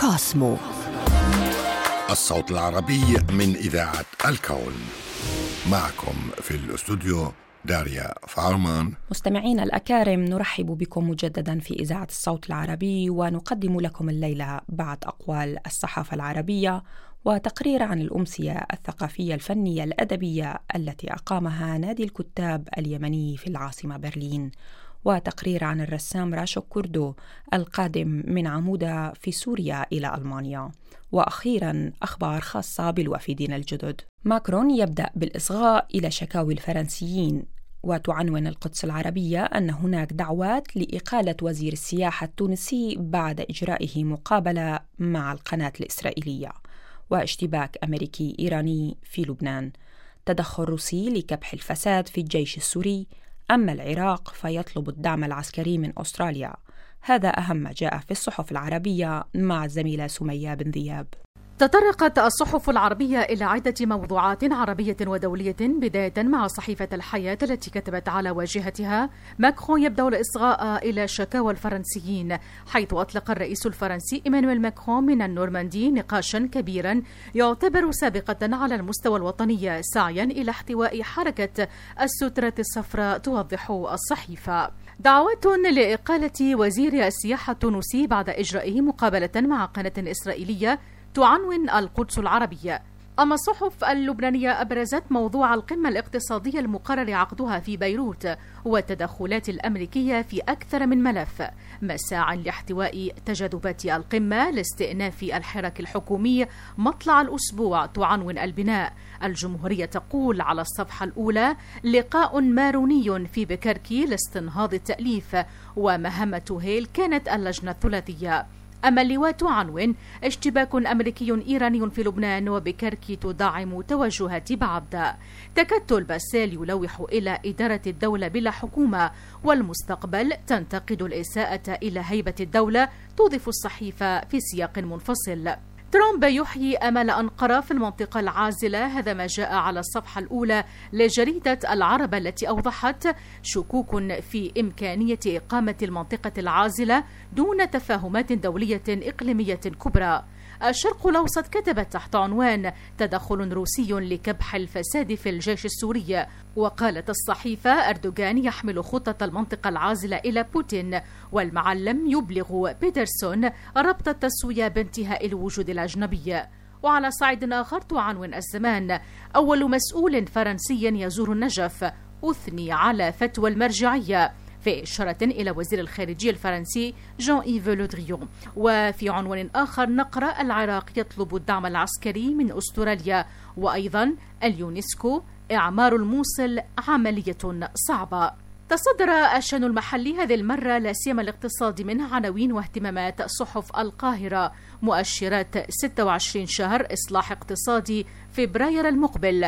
كوسمو، الصوت العربي من إذاعة الكون. معكم في الاستوديو داريا فارمان. مستمعينا الأكارم، نرحب بكم مجددا في إذاعة الصوت العربي، ونقدم لكم الليلة بعض أقوال الصحافة العربية وتقرير عن الأمسية الثقافية الفنية الأدبية التي أقامها نادي الكتاب اليمني في العاصمة برلين، وتقرير عن الرسام راشو كوردو القادم من عمودة في سوريا إلى ألمانيا، وأخيراً أخبار خاصة بالوافدين الجدد. ماكرون يبدأ بالإصغاء إلى شكاوي الفرنسيين، وتعنون القدس العربية أن هناك دعوات لإقالة وزير السياحة التونسي بعد إجرائه مقابلة مع القناة الإسرائيلية، واشتباك أمريكي إيراني في لبنان، تدخل روسي لكبح الفساد في الجيش السوري، أما العراق فيطلب الدعم العسكري من أستراليا. هذا أهم ما جاء في الصحف العربية مع الزميلة سمية بن ذياب. تطرقت الصحف العربية إلى عدة موضوعات عربية ودولية، بداية مع صحيفة الحياة التي كتبت على واجهتها: ماكرون يبدأ الإصغاء إلى شكاوى الفرنسيين، حيث أطلق الرئيس الفرنسي إيمانويل ماكرون من النورماندي نقاشا كبيرا يعتبر سابقة على المستوى الوطني سعيا إلى احتواء حركة السترة الصفراء. توضح الصحيفة: دعوات لإقالة وزير السياحة التونسي بعد إجرائه مقابلة مع قناة إسرائيلية تعنون القدس العربية. أما الصحف اللبنانية أبرزت موضوع القمة الاقتصادية المقرر عقدها في بيروت والتدخلات الأمريكية في أكثر من ملف، مساع لاحتواء تجاذبات القمة لاستئناف الحراك الحكومي مطلع الأسبوع. تعنون البناء: الجمهورية تقول على الصفحة الأولى: لقاء ماروني في بكركي لاستنهاض التأليف، ومهمة هيل كانت اللجنة الثلاثية. أما اللواء تعنون: اشتباك أمريكي إيراني في لبنان، وبكركي تدعم توجهات بعض. تكتل باسيل يلوح إلى إدارة الدولة بلا حكومة، والمستقبل تنتقد الإساءة إلى هيبة الدولة. توضح الصحيفة في سياق منفصل: ترامب يحيي أمل أنقرة في المنطقة العازلة. هذا ما جاء على الصفحة الأولى لجريدة العرب، التي أوضحت شكوك في إمكانية إقامة المنطقة العازلة دون تفاهمات دولية إقليمية كبرى. الشرق الأوسط كتبت تحت عنوان: تدخل روسي لكبح الفساد في الجيش السوري. وقالت الصحيفة: أردوغان يحمل خطة المنطقة العازلة إلى بوتين، والمعلم يبلغ بيترسون ربط التسوية بانتهاء الوجود الأجنبي. وعلى صعيد آخر تعنون الزمان: أول مسؤول فرنسي يزور النجف، أثني على فتوى المرجعية، في إشارة إلى وزير الخارجية الفرنسي جان إيف لو دريون. وفي عنوان آخر نقرأ: العراق يطلب الدعم العسكري من أستراليا، وأيضا اليونسكو: إعمار الموصل عملية صعبة. تصدر الشأن المحلي هذه المرة لا سيما الاقتصاد منه عناوين واهتمامات صحف القاهرة: مؤشرات 26 شهر إصلاح اقتصادي فبراير المقبل،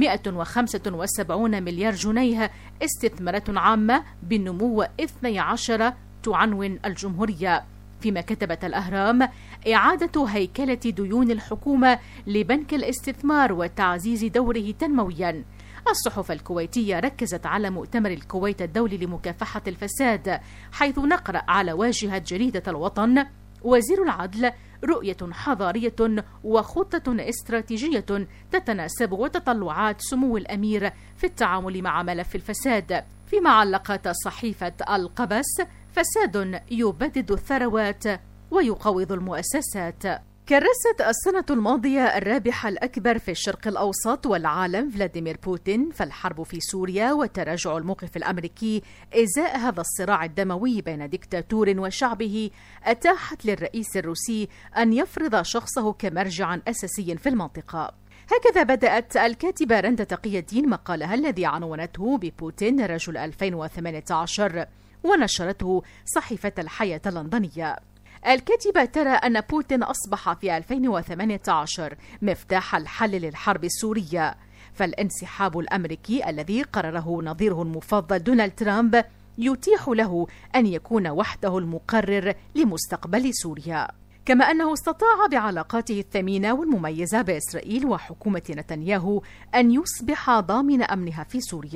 175 مليار جنيه استثمارات عامة بالنمو 12. تعنون الجمهورية. فيما كتبت الأهرام: إعادة هيكلة ديون الحكومة لبنك الاستثمار وتعزيز دوره تنمويا. الصحف الكويتية ركزت على مؤتمر الكويت الدولي لمكافحة الفساد، حيث نقرأ على واجهة جريدة الوطن: وزير العدل: رؤية حضارية وخطة استراتيجية تتناسب وتطلعات سمو الأمير في التعامل مع ملف الفساد. فيما علقت صحيفة القبس: فساد يبدد الثروات ويقوض المؤسسات. كرست السنة الماضية الرابح الأكبر في الشرق الأوسط والعالم فلاديمير بوتين، فالحرب في سوريا وتراجع الموقف الأمريكي إزاء هذا الصراع الدموي بين ديكتاتور وشعبه أتاحت للرئيس الروسي أن يفرض شخصه كمرجع أساسي في المنطقة. هكذا بدأت الكاتبة رندا تقي الدين مقالها الذي عنونته ببوتين رجل 2018، ونشرته صحيفة الحياة اللندنية. الكاتبة ترى أن بوتين أصبح في 2018 مفتاح الحل للحرب السورية، فالانسحاب الأمريكي الذي قرره نظيره المفضل دونالد ترامب يتيح له أن يكون وحده المقرر لمستقبل سوريا، كما أنه استطاع بعلاقاته الثمينة والمميزة بإسرائيل وحكومة نتنياهو أن يصبح ضامن أمنها في سوريا.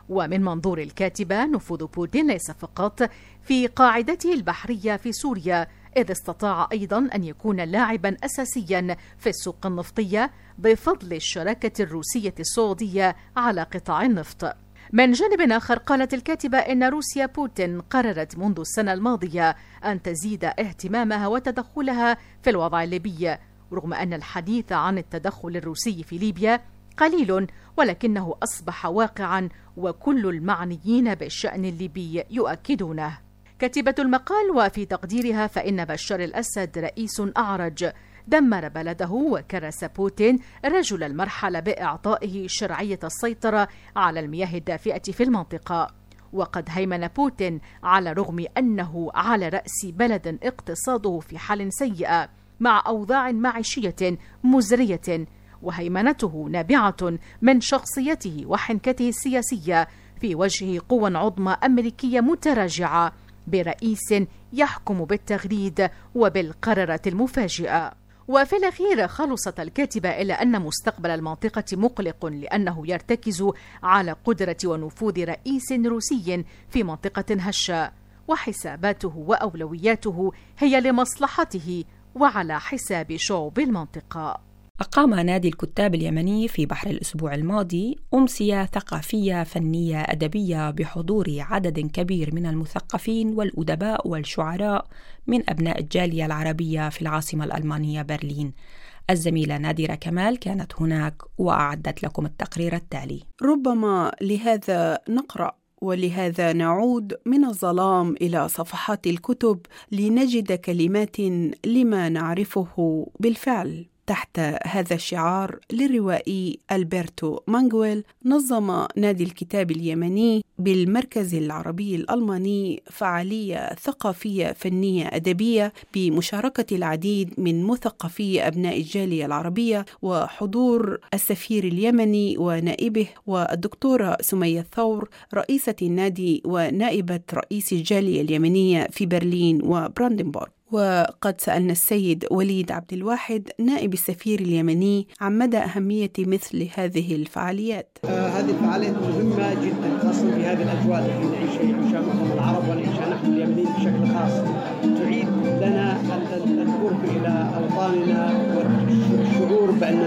ومن منظور الكاتبة نفوذ بوتين ليس فقط في قاعدته البحرية في سوريا، إذ استطاع أيضا أن يكون لاعبا أساسيا في السوق النفطية بفضل الشراكة الروسية السعودية على قطاع النفط. من جانب آخر قالت الكاتبة إن روسيا بوتين قررت منذ السنة الماضية أن تزيد اهتمامها وتدخلها في الوضع الليبي، رغم أن الحديث عن التدخل الروسي في ليبيا قليل ولكنه أصبح واقعا وكل المعنيين بالشأن الليبي يؤكدونه. كاتبة المقال وفي تقديرها فإن بشار الأسد رئيس أعرج دمر بلده، وكرس بوتين رجل المرحلة بإعطائه شرعية السيطرة على المياه الدافئة في المنطقة. وقد هيمن بوتين على رغم أنه على رأس بلد اقتصاده في حال سيئة مع أوضاع معيشية مزرية، وهيمنته نابعة من شخصيته وحنكته السياسية في وجه قوى عظمى أمريكية متراجعة برئيس يحكم بالتغريد وبالقرارات المفاجئة. وفي الأخير خلصت الكاتبة إلى أن مستقبل المنطقة مقلق، لأنه يرتكز على قدرة ونفوذ رئيس روسي في منطقة هشة، وحساباته وأولوياته هي لمصلحته وعلى حساب شعوب المنطقة. أقام نادي الكتاب اليمني في بحر الأسبوع الماضي أمسية ثقافية فنية أدبية بحضور عدد كبير من المثقفين والأدباء والشعراء من أبناء الجالية العربية في العاصمة الألمانية برلين. الزميلة نادرة كمال كانت هناك وأعدت لكم التقرير التالي. ربما لهذا نقرأ ولهذا نعود من الظلام إلى صفحات الكتب لنجد كلمات لما نعرفه بالفعل. تحت هذا الشعار للروائي ألبرتو مانغويل نظم نادي الكتاب اليمني بالمركز العربي الألماني فعالية ثقافية فنية أدبية بمشاركة العديد من مثقفي أبناء الجالية العربية وحضور السفير اليمني ونائبه والدكتورة سمية الثور رئيسة النادي ونائبة رئيس الجالية اليمنية في برلين وبراندنبورغ. وقد سألنا السيد وليد عبد الواحد نائب السفير اليمني عن مدى أهمية مثل هذه الفعاليات. هذه الفعاليات مهمة جدا، خاصة في هذه الأجواء التي نعيشها معظم العرب ونعيشها نحن اليمنيين بشكل خاص. تعيد لنا القرب إلى أوطاننا والشعور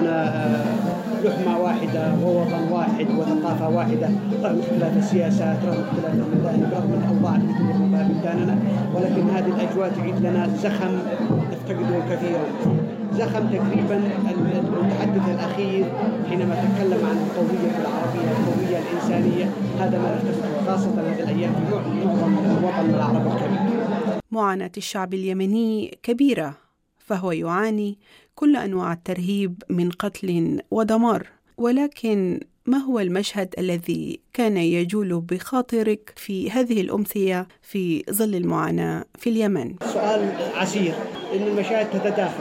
بأننا لحمة واحدة ووطن واحد وثقافة واحدة، رغم اختلاف السياسات، رغم اختلاف المذاهب، رغم الأوضاع التي تمر بها بلداننا، ولكن هذه الأجواء تعيد لنا زخم نفتقده كثيرا. زخم تقريبا المتحدث الأخير حينما تكلم عن القومية العربية، القومية الإنسانية، هذا ما نفتقده خاصة هذه الأيام في معظم الوطن العربي الكبير. معاناة الشعب اليمني كبيرة، فهو يعاني كل أنواع الترهيب من قتل ودمار، ولكن ما هو المشهد الذي كان يجول بخاطرك في هذه الأمسية في ظل المعاناة في اليمن؟ سؤال عسير، إن المشاهد تتداخل.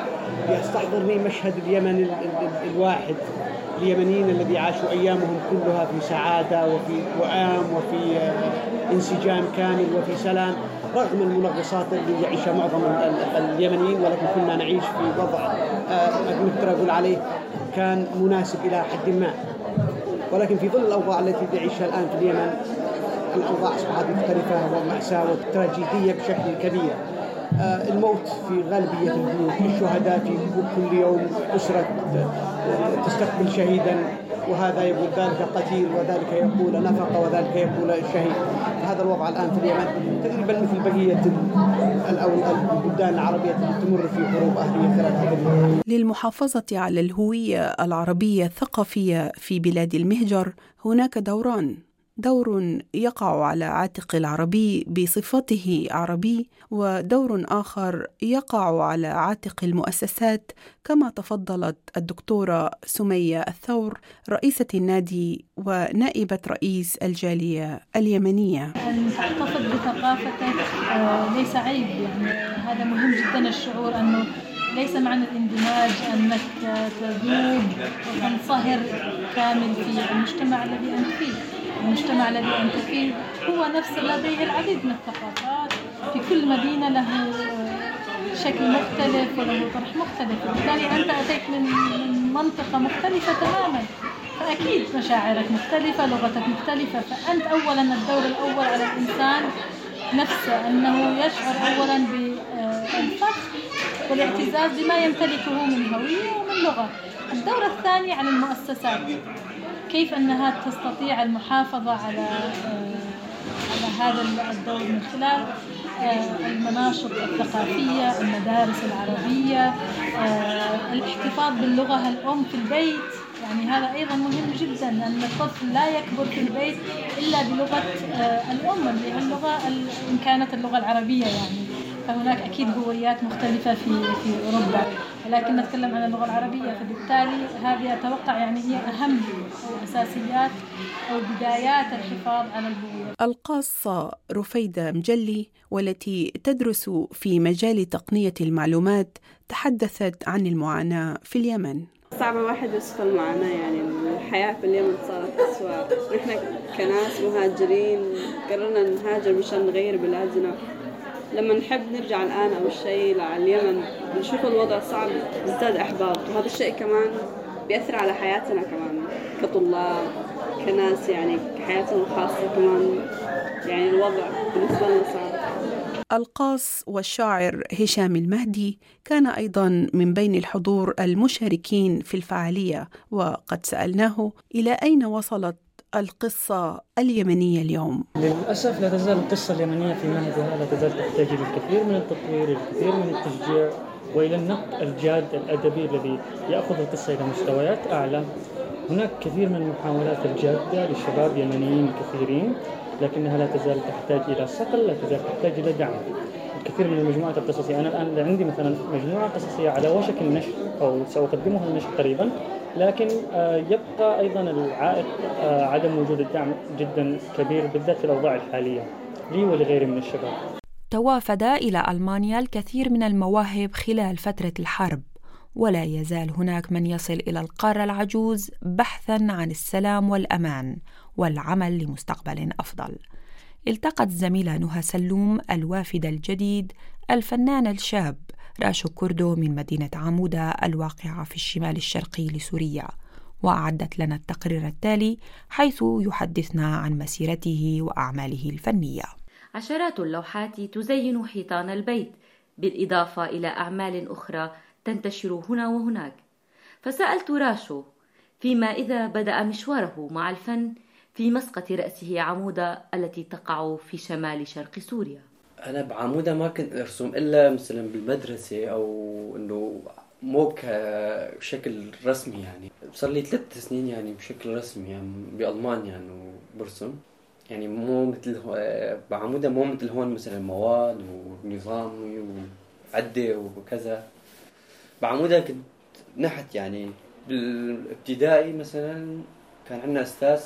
يستحضرني مشهد اليمن الواحد، اليمنيين الذي عاشوا أيامهم كلها في سعادة وفي وئام وفي انسجام كامل وفي سلام، رغم المنغصات اللي يعيشها معظم اليمنيين، ولكن كنا نعيش في وضع نقدر أقول عليه كان مناسب إلى حد ما. ولكن في ظل الأوضاع التي تعيشها الآن في اليمن، الأوضاع أصبحت مختلفة ومأساة وتراجيدية بشكل كبير. الموت في غالبية البيوت، الشهداء في كل يوم أسرة تستقبل شهيدا، وهذا يقول ذلك قتيل وذلك يقول نفقة وذلك يقول شهيد. هذا الوضع الآن في اليمن تقريبا مثل بقية البلدان العربية التي تمر في حروب أهلية ثلاثة. للمحافظة على الهوية العربية الثقافية في بلاد المهجر هناك دوران، دور يقع على عاتق العربي بصفته عربي، ودور آخر يقع على عاتق المؤسسات، كما تفضلت الدكتورة سمية الثور رئيسة النادي ونائبة رئيس الجالية اليمنية. أن تحتفظ بثقافتك ليس عيب، يعني هذا مهم جدا. الشعور أنه ليس معنى الاندماج أنك تذوب وتنصهر كامل في المجتمع الذي أنت فيه. المجتمع الذي أنت فيه هو نفس لديه العديد من الثقافات، في كل مدينة له شكل مختلف وله طرح مختلف، وبالتالي أنت أتيت من منطقة مختلفة تماما، فأكيد مشاعرك مختلفة، لغتك مختلفة، فأنت أولا الدور الأول على الإنسان نفسه أنه يشعر أولا بالفخر والاعتزاز بما يمتلكه من هوية ومن لغة. الدور الثاني على المؤسسات، كيف أنها تستطيع المحافظة على هذا الدور من خلال المناشط الثقافية، المدارس العربية، الاحتفاظ باللغة الأم في البيت. يعني هذا أيضا مهم جدا، أن الطفل لا يكبر في البيت إلا بلغة الأم اللي هي اللغة إن كانت اللغة العربية يعني. فهناك أكيد هويات مختلفة في أوروبا، ولكن نتكلم عن اللغة العربية، فبالتالي هذه أتوقع يعني هي أهم أساسيات أو بدايات الحفاظ على الهوية. القاصة رفيدة مجلي والتي تدرس في مجال تقنية المعلومات تحدثت عن المعاناة في اليمن. صعب الواحد يوصف المعاناة، يعني الحياة في اليمن صارت أسوأ. نحن كناس مهاجرين قررنا نهاجر مشان نغير بلادنا. لما نحب نرجع الآن أو الشيء على اليمن نشوف الوضع صعب، نزداد إحباط، وهذا الشيء كمان بيأثر على حياتنا كمان كطلاب كناس، يعني حياتنا الخاصة كمان، يعني الوضع بالنسبة لنا صعب. القاص والشاعر هشام المهدي كان أيضا من بين الحضور المشاركين في الفعالية، وقد سألناه إلى أين وصلت القصة اليمنية اليوم. للأسف لا تزال القصة اليمنية في مهدها، لا تزال تحتاج إلى الكثير من التطوير، الكثير من التشجيع، وإلى النقد الجاد الأدبي الذي يأخذ القصة إلى مستويات أعلى. هناك كثير من المحاولات الجادة لشباب يمنيين كثيرين، لكنها لا تزال تحتاج إلى صقل، لا تزال تحتاج إلى دعم. الكثير من المجموعات القصصية، أنا الآن عندي مثلا مجموعة قصصية على وشك النشر أو سأقدمها النشر قريبا، لكن يبقى أيضا العائق عدم وجود الدعم جدا كبير، بالذات في الأوضاع الحالية لي ولغيري من الشباب. توافد إلى ألمانيا الكثير من المواهب خلال فترة الحرب، ولا يزال هناك من يصل إلى القارة العجوز بحثاً عن السلام والأمان والعمل لمستقبل أفضل. التقت الزميلة نهى سلوم الوافد الجديد الفنان الشاب راشو كوردو من مدينة عمودة الواقعة في الشمال الشرقي لسوريا، وأعدت لنا التقرير التالي حيث يحدثنا عن مسيرته وأعماله الفنية. عشرات اللوحات تزين حيطان البيت، بالإضافة إلى أعمال أخرى تنتشر هنا وهناك. فسألت راشو فيما إذا بدأ مشواره مع الفن في مسقط رأسه عمودة التي تقع في شمال شرق سوريا. أنا بعمودة ما كنت أرسم إلا مثلا بالمدرسة، أو إنه مو بشكل رسمي. يعني صار لي 3 سنين يعني بشكل رسمي يعني بألمانيا إنه برسم، يعني مو مثل بعمودة، مو مثل هون مثلا مواد ونظامي وعدة وكذا. بعمودة كنت نحت، يعني بالابتدائي مثلا كان عندنا أستاذ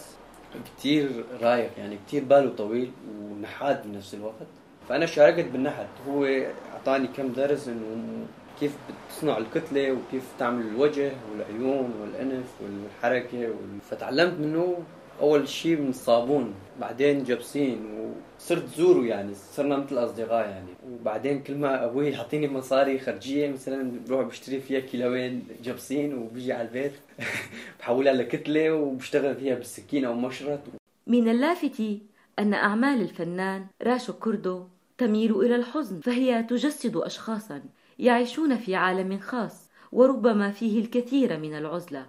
كتير رايق، يعني كتير باله طويل ونحات بنفس الوقت، فأنا شاركت بالنحت. هو أعطاني كم درس إنه كيف بتصنع الكتلة وكيف تعمل الوجه والعيون والأنف والحركة فتعلمت منه أول شيء من الصابون، بعدين جبسين، وصرت زوره، يعني صرنا مثل أصدقاء يعني. وبعدين كل ما أبوي يعطيني مصاري خرجية مثلا بروح بشتري فيها كيلوين جبسين وبيجي على البيت بحولها لكتلة وبشتغل فيها بالسكين أو مشرط. من اللافت أن أعمال الفنان راشو كوردو تميل إلى الحزن، فهي تجسد أشخاصا يعيشون في عالم خاص وربما فيه الكثير من العزلة.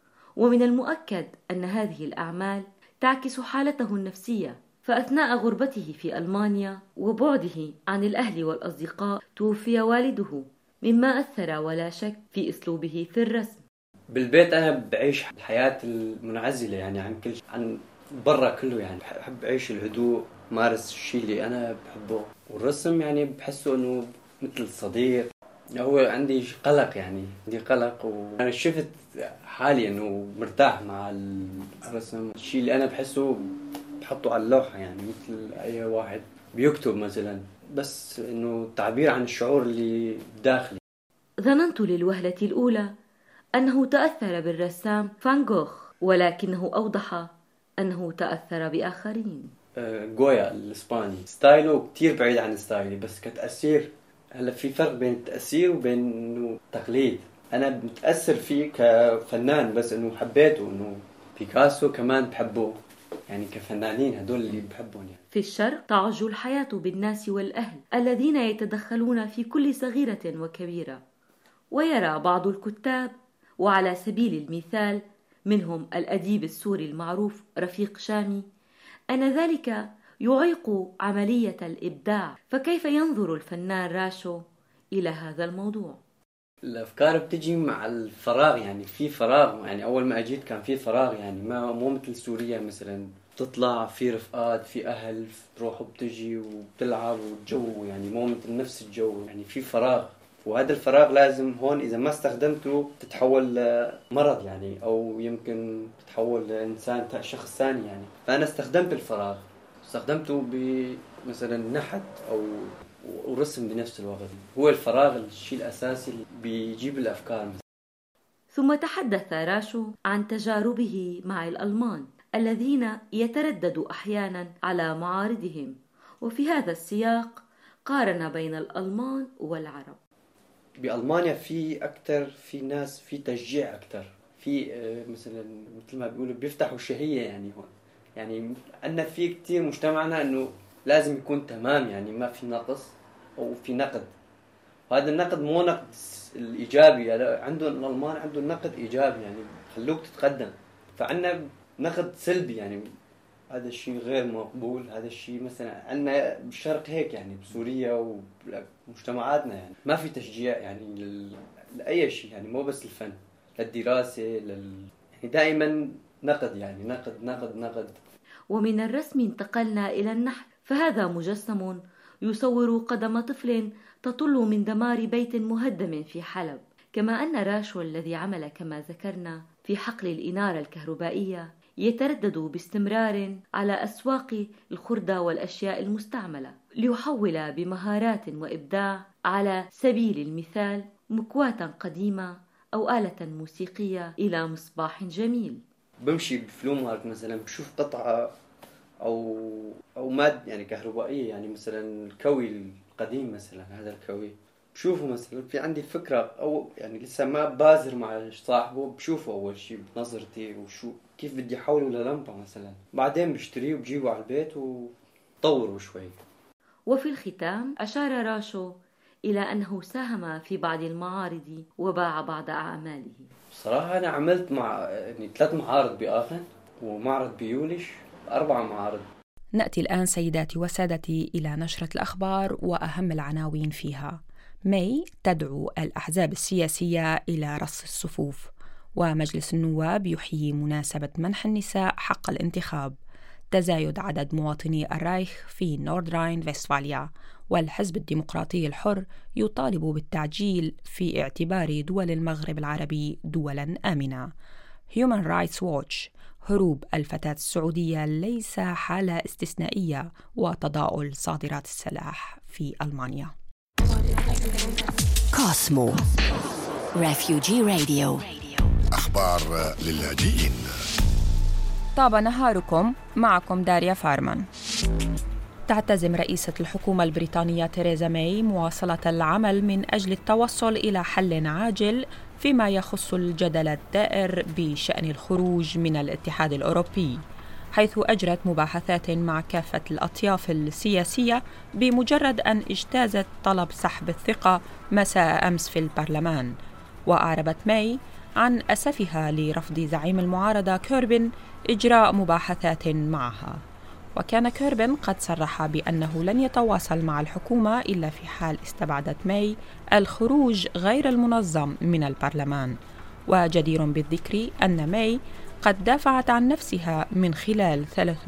ومن المؤكد أن هذه الأعمال تعكس حالته النفسية، فأثناء غربته في ألمانيا وبعده عن الأهل والأصدقاء توفي والده، مما أثر ولا شك في أسلوبه في الرسم. بالبيت أنا بعيش الحياة المنعزلة يعني عن كل شيء، عن برا كله، يعني بحب أعيش الهدوء، مارس الشيء اللي أنا بحبه. والرسم يعني بحسه إنه مثل صديق. هو عندي قلق، يعني عندي قلق، وأنا شفت حالي إنه مرتاح مع الرسم. الشيء اللي أنا بحسه بحطه على اللوحة، يعني مثل أي واحد بيكتب مثلا، بس إنه تعبير عن الشعور اللي داخلي. ظننت للوهلة الأولى أنه تأثر بالرسام فان غوخ، ولكنه أوضح أنه تأثر بآخرين. غويا الإسباني ستايله كتير بعيد عن ستايلي، بس كتأثير هلا في فرق بين التأثير وبين إنه تقليد. أنا متأثر فيه كفنان، بس إنه حبيته إنه بيكاسو كمان بحبه يعني كفنانين، هدول اللي بحبهم يعني. في الشرق تعج الحياة بالناس والأهل الذين يتدخلون في كل صغيرة وكبيرة. ويرى بعض الكتاب، وعلى سبيل المثال منهم الأديب السوري المعروف رفيق شامي، أن ذلك يعيق عملية الإبداع. فكيف ينظر الفنان راشو إلى هذا الموضوع؟ الأفكار بتجي مع الفراغ، يعني في فراغ، يعني أول ما أجيت كان في فراغ، يعني مو مثل سوريا مثلا بتطلع في رفقات في أهل بتروح وبتجي وبتلعب والجو يعني مو مثل نفس الجو، يعني في فراغ. وهذا الفراغ لازم هون إذا ما استخدمته تتحول لمرض يعني، أو يمكن تتحول لإنسان شخص ثاني يعني. فأنا استخدمت الفراغ، استخدمته بمثلا نحت أو ورسم بنفس الوقت. هو الفراغ الشيء الأساسي اللي بيجيب الأفكار. ثم تحدث راشو عن تجاربه مع الألمان الذين يترددوا أحيانا على معارضهم، وفي هذا السياق قارن بين الألمان والعرب. بألمانيا في ناس في تشجيع أكتر، في مثلا مثل ما بيقولوا بيفتحوا الشهية يعني. هون يعني عندنا في كتير مجتمعنا إنه لازم يكون تمام، يعني ما في نقص أو في نقد. وهذا النقد مو نقد الإيجابي، يعني عندهم الألمان عندهم نقد إيجابي يعني خلوك تتقدم. فعندنا نقد سلبي، يعني هذا الشيء غير مقبول. هذا الشيء مثلا عندنا بالشرق هيك يعني، بسوريا ومجتمعاتنا يعني ما في تشجيع يعني لأي شيء، يعني مو بس الفن، للدراسة يعني دائما نقد، يعني نقد. ومن الرسم انتقلنا إلى النحت، فهذا مجسم يصور قدم طفل تطل من دمار بيت مهدم في حلب. كما أن راشو الذي عمل كما ذكرنا في حقل الإنارة الكهربائية يتردد باستمرار على أسواق الخردة والأشياء المستعملة ليحول بمهارات وإبداع على سبيل المثال مكواة قديمة أو آلة موسيقية إلى مصباح جميل. بمشي بفلو مارك مثلا بشوف قطعة أو مادة يعني كهربائية، يعني مثلا الكوي القديم مثلا، هذا الكوي بشوفه مثلا في عندي فكرة أو يعني لسه ما بازر مع صاحبه، بشوفه أول شيء بنظرتي وشو كيف بدي أحوله للمبة مثلا، بعدين بشتريه وبجيبه على البيت وطوره شوي. وفي الختام أشار راشو إلى أنه ساهم في بعض المعارض وباع بعض أعماله. صراحة أنا عملت مع يعني 3 معارض بآخن ومعرض بيولش، 4 معارض. نأتي الآن سيداتي وسادتي إلى نشرة الأخبار وأهم العناوين فيها. ماي تدعو الأحزاب السياسية إلى رص الصفوف، ومجلس النواب يحيي مناسبة منح النساء حق الانتخاب. تزايد عدد مواطني الرايخ في نوردراين فيستفاليا، والحزب الديمقراطي الحر يطالب بالتعجيل في اعتبار دول المغرب العربي دولاً آمنة. Human Rights Watch: هروب الفتاة السعودية ليس حالة استثنائية، وتضاؤل صادرات السلاح في ألمانيا. كوسمو ريفيوجي راديو، أخبار للاجئين. طاب نهاركم، معكم داريا فارمان. تعتزم رئيسة الحكومة البريطانية تيريزا ماي مواصلة العمل من أجل التوصل إلى حل عاجل فيما يخص الجدل الدائر بشأن الخروج من الاتحاد الأوروبي، حيث أجرت مباحثات مع كافة الأطياف السياسية بمجرد أن اجتازت طلب سحب الثقة مساء أمس في البرلمان. وأعربت ماي عن أسفها لرفض زعيم المعارضة كوربين إجراء مباحثات معها. وكان كوربين قد صرح بأنه لن يتواصل مع الحكومة إلا في حال استبعدت ماي الخروج غير المنظم من البرلمان. وجدير بالذكر أن ماي قد دافعت عن نفسها من خلال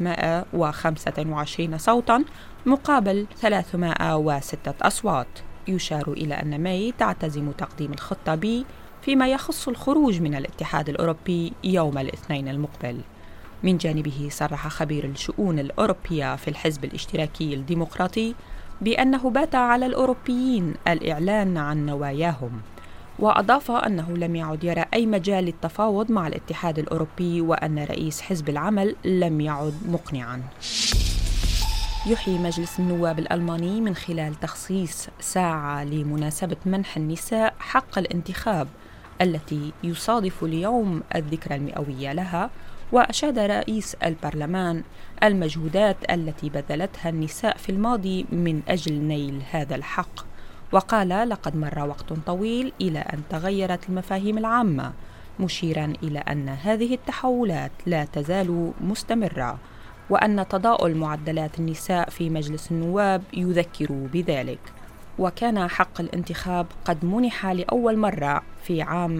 325 صوتاً مقابل 306 أصوات. يشار إلى أن ماي تعتزم تقديم الخطة بي فيما يخص الخروج من الاتحاد الأوروبي يوم الاثنين المقبل. من جانبه صرح خبير الشؤون الأوروبية في الحزب الاشتراكي الديمقراطي بأنه بات على الأوروبيين الإعلان عن نواياهم، وأضاف أنه لم يعد يرى أي مجال للتفاوض مع الاتحاد الأوروبي، وأن رئيس حزب العمل لم يعد مقنعاً. يحيي مجلس النواب الألماني من خلال تخصيص ساعة لمناسبة منح النساء حق الانتخاب التي يصادف اليوم الذكرى المئوية لها، وأشاد رئيس البرلمان المجهودات التي بذلتها النساء في الماضي من أجل نيل هذا الحق، وقال لقد مر وقت طويل إلى أن تغيرت المفاهيم العامة، مشيرا إلى أن هذه التحولات لا تزال مستمرة، وأن تضاؤل معدلات النساء في مجلس النواب يذكر بذلك. وكان حق الانتخاب قد منح لأول مرة في عام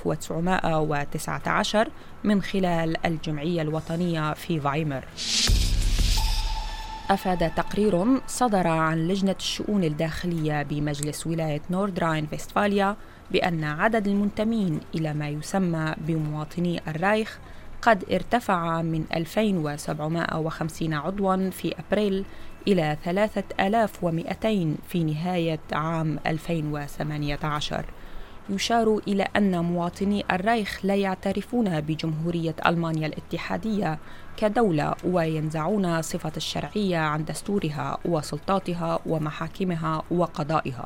1919 من خلال الجمعية الوطنية في فايمر. أفاد تقرير صدر عن لجنة الشؤون الداخلية بمجلس ولاية نوردراين فيستفاليا بأن عدد المنتمين إلى ما يسمى بمواطني الرايخ قد ارتفع من 2750 عضواً في أبريل إلى 3200 في نهاية عام 2018. يشار إلى أن مواطني الرايخ لا يعترفون بجمهورية ألمانيا الاتحادية كدولة، وينزعون صفة الشرعية عن دستورها وسلطاتها ومحاكمها وقضائها.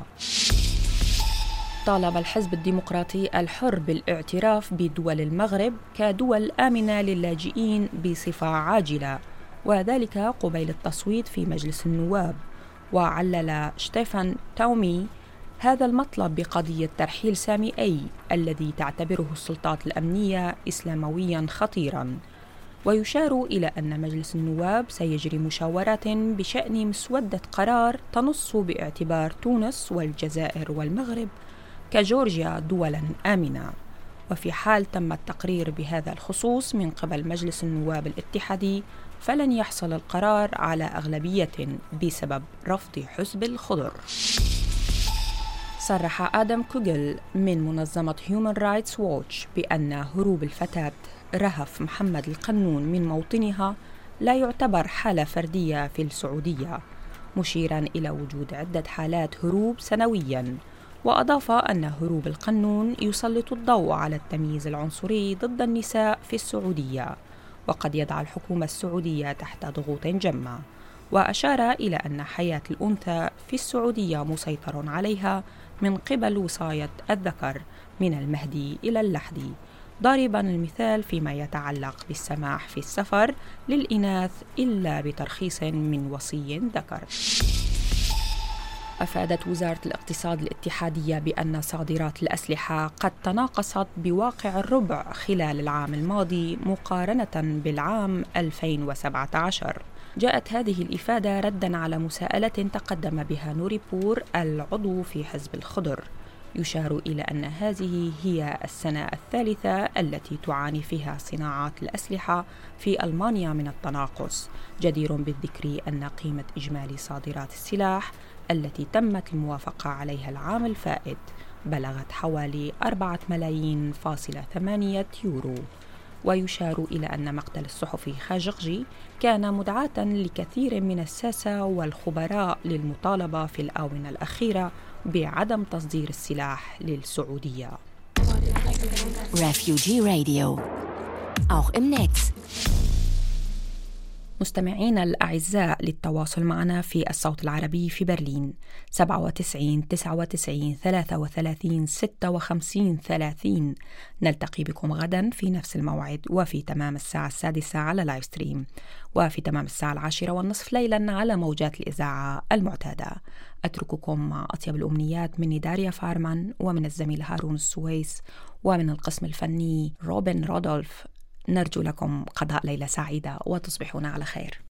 طالب الحزب الديمقراطي الحر بالاعتراف بدول المغرب كدول آمنة للاجئين بصفة عاجلة، وذلك قبيل التصويت في مجلس النواب. وعلل شتيفان تومي هذا المطلب بقضية ترحيل سامي أي الذي تعتبره السلطات الأمنية إسلاموياً خطيراً. ويشار إلى أن مجلس النواب سيجري مشاورات بشأن مسودة قرار تنص باعتبار تونس والجزائر والمغرب كجورجيا دولاً آمنة. وفي حال تم التقرير بهذا الخصوص من قبل مجلس النواب الاتحادي فلن يحصل القرار على أغلبية بسبب رفض حزب الخضر. صرح آدم كوغل من منظمة Human Rights Watch بأن هروب الفتاة رهف محمد القنون من موطنها لا يعتبر حالة فردية في السعودية، مشيراً إلى وجود عدة حالات هروب سنوياً. وأضاف أن هروب القنون يسلط الضوء على التمييز العنصري ضد النساء في السعودية، وقد يضع الحكومة السعودية تحت ضغوط جمة. وأشار إلى أن حياة الأنثى في السعودية مسيطر عليها من قبل وصاية الذكر من المهدي إلى اللحدي، ضاربا المثال فيما يتعلق بالسماح في السفر للإناث إلا بترخيص من وصي ذكر. أفادت وزارة الاقتصاد الاتحادية بأن صادرات الأسلحة قد تناقصت بواقع الربع خلال العام الماضي مقارنة بالعام 2017. جاءت هذه الإفادة رداً على مساءلة تقدم بها نوري بور العضو في حزب الخضر. يشار إلى أن هذه هي السنة الثالثة التي تعاني فيها صناعات الأسلحة في ألمانيا من التناقص. جدير بالذكر أن قيمة إجمالي صادرات السلاح التي تمت الموافقة عليها العام الفائت بلغت حوالي 4 ملايين فاصلة 8 يورو. ويشار إلى أن مقتل الصحفي خاشقجي كان مدعاة لكثير من الساسة والخبراء للمطالبة في الآونة الأخيرة بعدم تصدير السلاح للسعودية. Refugee Radio. Auch im Netz. مستمعينا الأعزاء، للتواصل معنا في الصوت العربي في برلين 97 99 33 56 30. نلتقي بكم غدا في نفس الموعد وفي تمام الساعة 6 على لايف ستريم، وفي تمام الساعة 10:30 ليلا على موجات الإذاعة المعتادة. أترككم مع أطيب الأمنيات من داريا فارمان ومن الزميل هارون السويس ومن القسم الفني روبن رودولف. نرجو لكم قضاء ليلة سعيدة وتصبحون على خير.